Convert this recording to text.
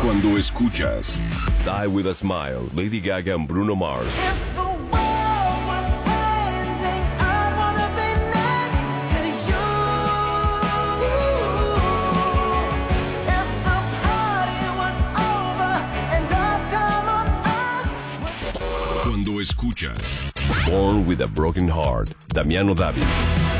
Cuando escuchas Die With A Smile, Lady Gaga and Bruno Mars. Cuando escuchas Born With A Broken Heart, Damiano David.